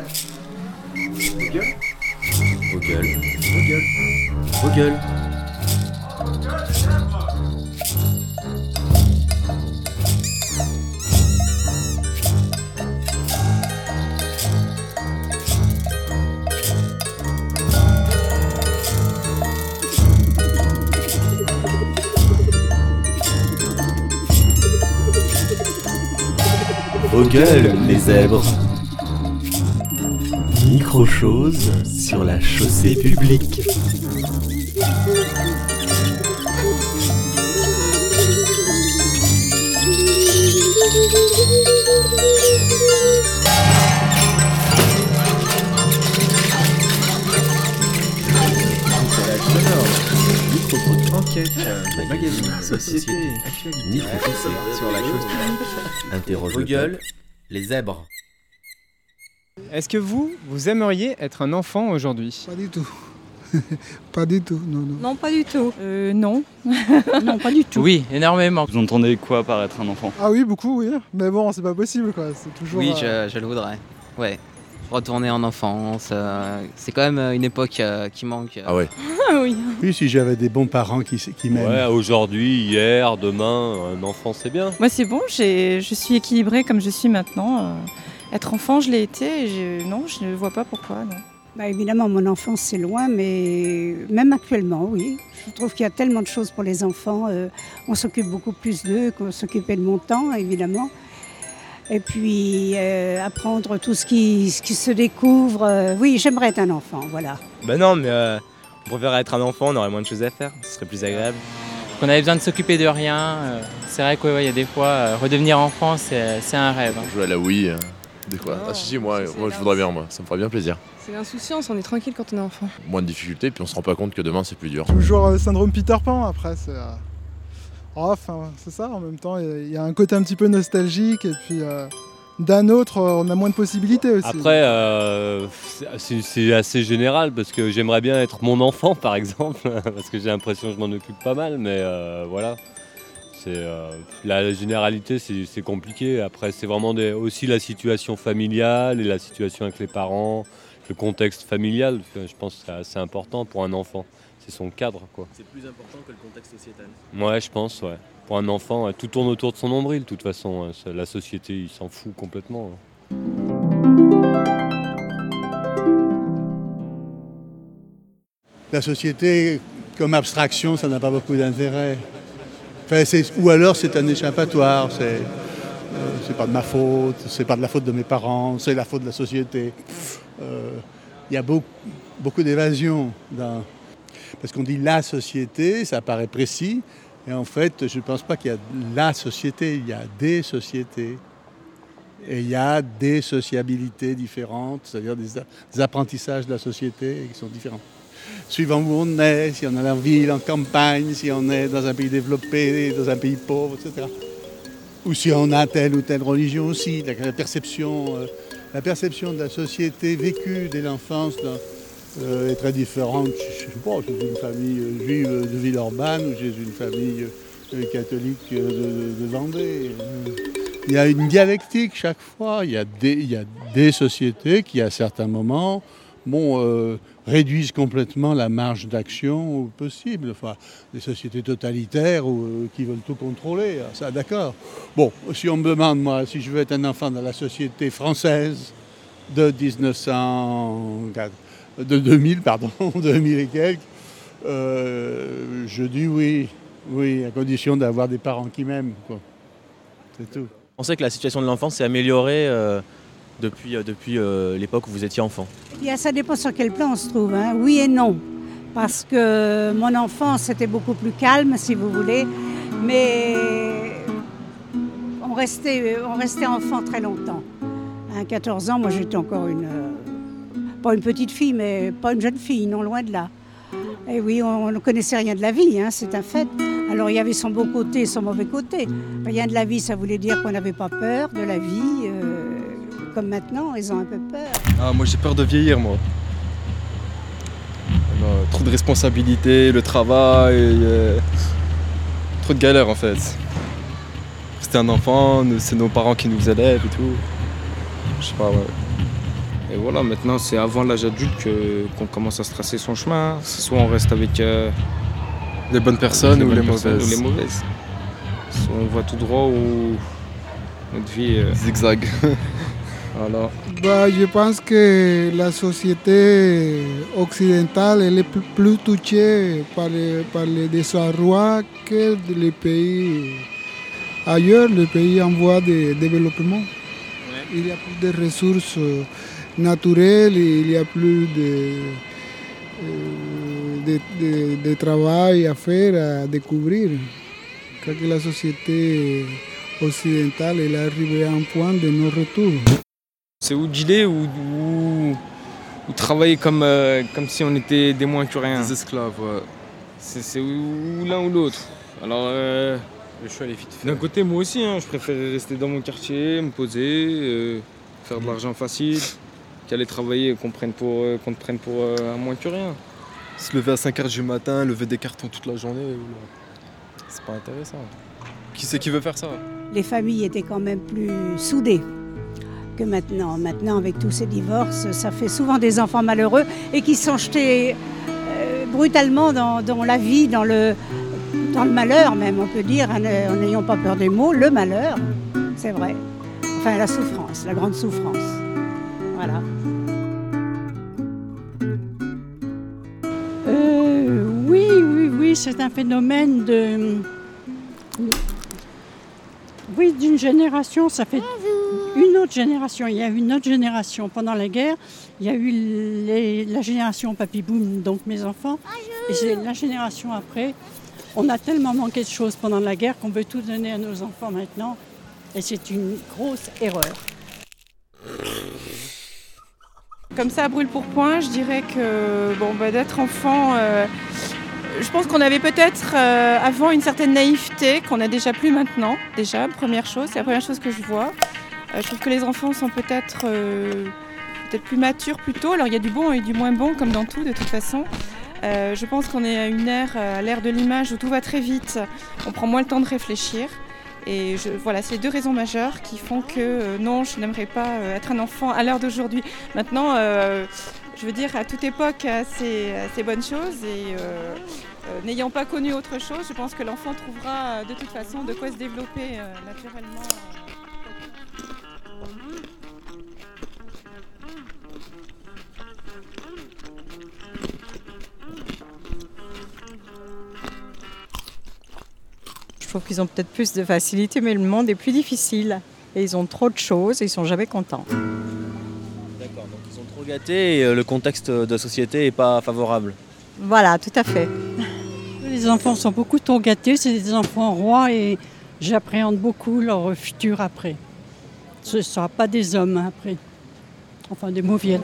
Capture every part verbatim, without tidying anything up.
Vos gueules. Vos gueules. Vos gueules. Vos gueules. Vos gueules, les zèbres. Micro-chose sur la chaussée publique. Enquête, magazine, société, actualité, micro-chaussée sur la chose publique. Interroge Vos gueules, les zèbres. Est-ce que vous, vous aimeriez être un enfant aujourd'hui ? Pas du tout. Pas du tout, non, non. Non, pas du tout. Euh, non. non, pas du tout. Oui, énormément. Vous entendez quoi par être un enfant ? Ah oui, beaucoup, oui. Mais bon, c'est pas possible, quoi. C'est toujours... Oui, euh... je, je le voudrais. Ouais. Retourner en enfance, euh, c'est quand même une époque euh, qui manque. Ah ouais. Ah oui. Oui, si j'avais des bons parents qui, qui m'aiment. Ouais, aujourd'hui, hier, demain, un enfant c'est bien. Moi c'est bon, j'ai, je suis équilibrée comme je suis maintenant. Euh, être enfant, je l'ai été, et je, non, je ne vois pas pourquoi, non. Bah évidemment, mon enfance c'est loin, mais même actuellement, oui. Je trouve qu'il y a tellement de choses pour les enfants. Euh, on s'occupe beaucoup plus d'eux qu'on s'occupait de mon temps, évidemment. Et puis euh, apprendre tout ce qui, ce qui se découvre. Euh, oui, j'aimerais être un enfant, voilà. Ben non, mais euh, on préférerait être un enfant, on aurait moins de choses à faire, ce serait plus agréable. On avait besoin de s'occuper de rien. Euh, c'est vrai qu'il ouais, y a des fois, euh, redevenir enfant, c'est, c'est un rêve. Jouer à la Wii, euh, des fois. Ah si, si, moi, moi je voudrais bien, moi, ça me ferait bien plaisir. C'est l'insouciance, on est tranquille quand on est enfant. Moins de difficultés, puis on se rend pas compte que demain c'est plus dur. Toujours euh, syndrome Peter Pan, après, c'est... Euh... Oh, enfin, c'est ça, en même temps, il y, y a un côté un petit peu nostalgique, et puis euh, d'un autre, on a moins de possibilités aussi. Après, euh, c'est, c'est assez général, parce que j'aimerais bien être mon enfant, par exemple, parce que j'ai l'impression que je m'en occupe pas mal, mais euh, voilà. C'est, euh, la généralité, c'est, c'est compliqué. Après, c'est vraiment des, aussi la situation familiale et la situation avec les parents, le contexte familial, je pense que c'est assez important pour un enfant. C'est son cadre, quoi. C'est plus important que le contexte sociétal. Ouais, je pense, ouais. Pour un enfant, tout tourne autour de son nombril, de toute façon. La société, il s'en fout complètement. La société, comme abstraction, ça n'a pas beaucoup d'intérêt. Enfin, c'est, ou alors c'est un échappatoire, c'est, euh, c'est pas de ma faute, c'est pas de la faute de mes parents, c'est la faute de la société. Il euh, y a beaucoup, beaucoup d'évasion dans... Parce qu'on dit la société, ça paraît précis, et en fait, je ne pense pas qu'il y a la société, il y a des sociétés. Et il y a des sociabilités différentes, c'est-à-dire des, des apprentissages de la société qui sont différents. Suivant où on est, si on est en ville, en campagne, si on est dans un pays développé, dans un pays pauvre, et cetera. Ou si on a telle ou telle religion aussi, la perception, euh, la perception de la société vécue dès l'enfance dans, euh, est très différente. Je ne sais pas, j'ai une famille euh, juive de Villeurbanne ou j'ai une famille euh, catholique euh, de, de Vendée. Il y a une dialectique chaque fois, il y a des, il y a des sociétés qui, à certains moments, bon, euh, réduisent complètement la marge d'action possible. Enfin, des sociétés totalitaires ou, euh, qui veulent tout contrôler, ça d'accord. Bon, si on me demande, moi, si je veux être un enfant dans la société française de dix-neuf cents, de deux mille, pardon, deux mille et quelques, euh, je dis oui, oui, à condition d'avoir des parents qui m'aiment, quoi. C'est tout. On sait que la situation de l'enfant s'est améliorée euh, depuis, euh, depuis euh, l'époque où vous étiez enfant. Bien, ça dépend sur quel plan on se trouve, hein. Oui et non. Parce que mon enfance était beaucoup plus calme, si vous voulez. Mais on restait, on restait enfant très longtemps. À quatorze ans, moi j'étais encore une... Euh, pas une petite fille, mais pas une jeune fille, non loin de là. Et oui, on ne connaissait rien de la vie, hein, c'est un fait. Alors il y avait son beau côté et son mauvais côté. Rien de la vie, ça voulait dire qu'on n'avait pas peur de la vie. Euh, comme maintenant, ils ont un peu peur. Ah, moi j'ai peur de vieillir, moi. Alors, trop de responsabilités, le travail, euh, trop de galères en fait. C'était un enfant, c'est nos parents qui nous élèvent et tout. Je sais pas, ouais. Et voilà, maintenant c'est avant l'âge adulte que, qu'on commence à se tracer son chemin. C'est soit on reste avec euh, les bonnes personnes, les ou, bonnes les personnes mauvaises. ou les mauvaises. Soit on va tout droit ou notre vie euh, zigzag. Voilà. Bah, je pense que la société occidentale elle est plus, plus touchée par les, par les désarrois que les pays ailleurs, les pays en voie de développement. Ouais. Il y a plus de ressources naturelles, il y a plus de, de, de, de travail à faire, à découvrir. Quand la société occidentale elle est arrivée à un point de non-retour. C'est ou dealer ou, ou, ou travailler comme, euh, comme si on était des moins que rien. Des esclaves, ouais. C'est, c'est ou, ou l'un ou l'autre. Alors, euh, le choix est vite fait. D'un côté, moi aussi, hein, je préfère rester dans mon quartier, me poser, euh, faire de l'argent facile, qu'aller travailler et qu'on, prenne pour, euh, qu'on te prenne pour euh, un moins que rien. Se lever à cinq heures du matin, lever des cartons toute la journée, c'est pas intéressant. Qui c'est qui veut faire ça? Les familles étaient quand même plus soudées que maintenant. Maintenant, avec tous ces divorces, ça fait souvent des enfants malheureux et qui sont jetés euh, brutalement dans, dans la vie, dans le, dans le malheur même, on peut dire, en n'ayant pas peur des mots, le malheur, c'est vrai. Enfin, la souffrance, la grande souffrance. Voilà. Euh, oui, oui, oui, c'est un phénomène de... Oui, d'une génération, ça fait une autre génération. Il y a eu une autre génération pendant la guerre. Il y a eu les, la génération Papy Boom, donc mes enfants. Et c'est la génération après. On a tellement manqué de choses pendant la guerre qu'on veut tout donner à nos enfants maintenant. Et c'est une grosse erreur. Comme ça, à brûle pour point, je dirais que bon, bah, d'être enfant... Euh... Je pense qu'on avait peut-être euh, avant une certaine naïveté qu'on n'a déjà plus maintenant, déjà, première chose, c'est la première chose que je vois. Euh, je trouve que les enfants sont peut-être, euh, peut-être plus matures plus tôt, alors il y a du bon et du moins bon comme dans tout de toute façon. Euh, je pense qu'on est à une ère, à l'ère de l'image où tout va très vite, on prend moins le temps de réfléchir. Et je, voilà, c'est les deux raisons majeures qui font que euh, non, je n'aimerais pas euh, être un enfant à l'heure d'aujourd'hui. Maintenant, euh, je veux dire, à toute époque, a ses, a ses bonnes choses et euh, euh, n'ayant pas connu autre chose, je pense que l'enfant trouvera de toute façon de quoi se développer euh, naturellement. Je trouve qu'ils ont peut-être plus de facilité, mais le monde est plus difficile. Et ils ont trop de choses et ils sont jamais contents. D'accord, donc ils sont trop gâtés et le contexte de société n'est pas favorable. Voilà, tout à fait. Les enfants sont beaucoup trop gâtés, c'est des enfants rois et j'appréhende beaucoup leur futur après. Ce ne sera pas des hommes après. Enfin, des mauviettes.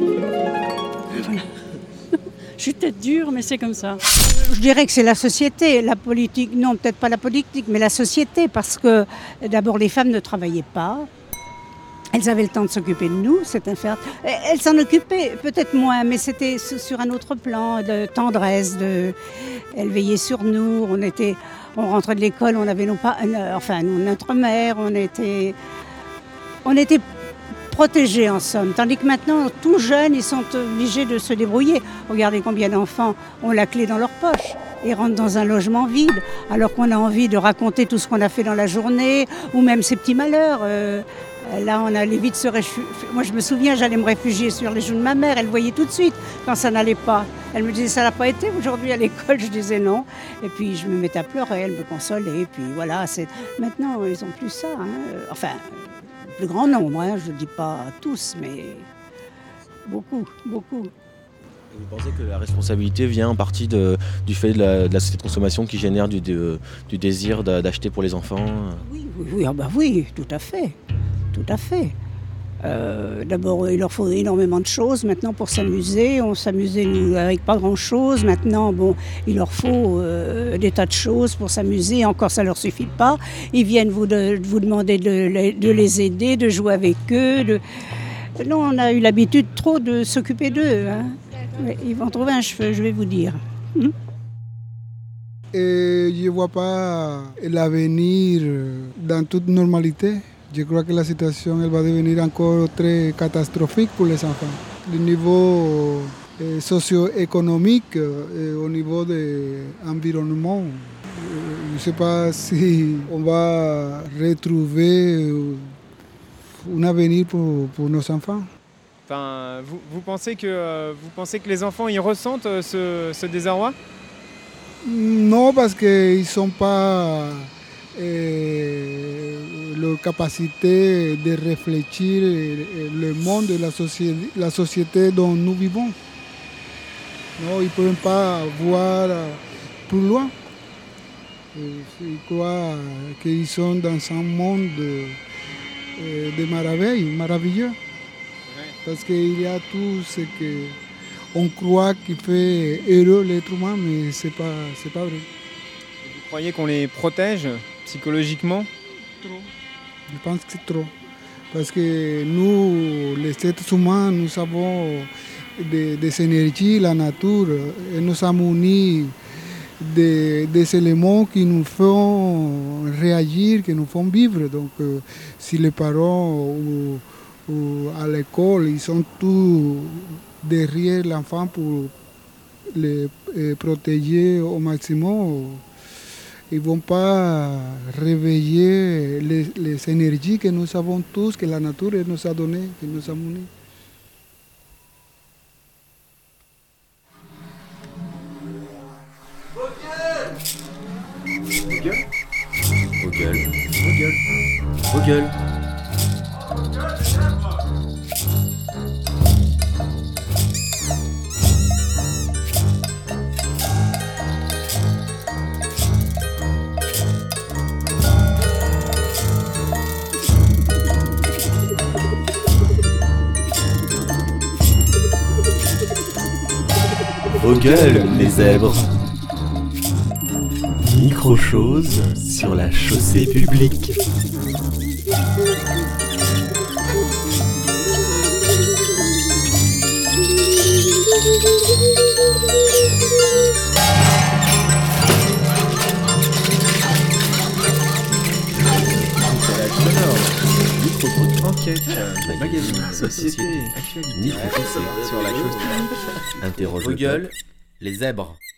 Voilà. Je suis peut-être dure, mais c'est comme ça. Je dirais que c'est la société, la politique, non peut-être pas la politique, mais la société, parce que d'abord les femmes ne travaillaient pas, elles avaient le temps de s'occuper de nous, c'est un fait. Elles s'en occupaient peut-être moins, mais c'était sur un autre plan de tendresse, de... elles veillaient sur nous, on était, on rentrait de l'école, on avait nos pas, enfin notre mère, on était, on était protégés en somme, tandis que maintenant, tout jeunes, ils sont obligés de se débrouiller. Regardez combien d'enfants ont la clé dans leur poche et rentrent dans un logement vide, alors qu'on a envie de raconter tout ce qu'on a fait dans la journée, ou même ses petits malheurs. Euh, là, on allait vite se réfugier. Moi, je me souviens, j'allais me réfugier sur les joues de ma mère, elle voyait tout de suite quand ça n'allait pas. Elle me disait, ça n'a pas été aujourd'hui à l'école, je disais non. Et puis, je me mettais à pleurer, elle me consolait, et puis voilà. C'est... Maintenant, ils n'ont plus ça. Hein. Enfin... Le grand nombre, hein, je ne dis pas tous, mais beaucoup, beaucoup. Vous pensez que la responsabilité vient en partie de, du fait de la, de la société de consommation qui génère du, de, du désir d'acheter pour les enfants? Oui, oui, oui, ah bah oui, tout à fait, tout à fait. Euh, d'abord, il leur faut énormément de choses maintenant pour s'amuser. On s'amusait nous, avec pas grand-chose. Maintenant, bon, il leur faut euh, des tas de choses pour s'amuser. Encore, ça leur suffit pas. Ils viennent vous, de, vous demander de, de les aider, de jouer avec eux. De... Non, on a eu l'habitude trop de s'occuper d'eux. Hein. Ils vont trouver un cheveu, je vais vous dire. Hum? Et je ne vois pas l'avenir dans toute normalité. Je crois que la situation elle va devenir encore très catastrophique pour les enfants. Le niveau euh, socio-économique et au niveau de l'environnement, euh, je ne sais pas si on va retrouver un avenir pour, pour nos enfants. Enfin, vous, vous, pensez que, euh, vous pensez que les enfants ils ressentent euh, ce, ce désarroi? Non, parce qu'ils ne sont pas euh, leur capacité de réfléchir le monde et la société, la société dont nous vivons. Non, ils ne peuvent pas voir plus loin. Ils croient qu'ils sont dans un monde de, de merveilles, merveilleux. Parce qu'il y a tout ce qu'on croit qui fait heureux l'être humain, mais ce n'est pas, c'est pas vrai. Vous croyez qu'on les protège psychologiquement? Trop. Je pense que c'est trop. Parce que nous, les êtres humains, nous avons des, des énergies, la nature, et nous sommes unis des, des éléments qui nous font réagir, qui nous font vivre. Donc, euh, si les parents ou ou à l'école, ils sont tous derrière l'enfant pour les protéger au maximum. Ils ne vont pas réveiller les, les énergies que nous avons tous, que la nature nous a données, que nous a unis. Vos gueules, vos gueules, vos gueules, vos gueules. Vos gueules, les zèbres. Micro-chose sur la chaussée publique. Enquête, magazine, société, actualité, Micro-chaussée sur la chaussée. Interroge vos gueules, les zèbres.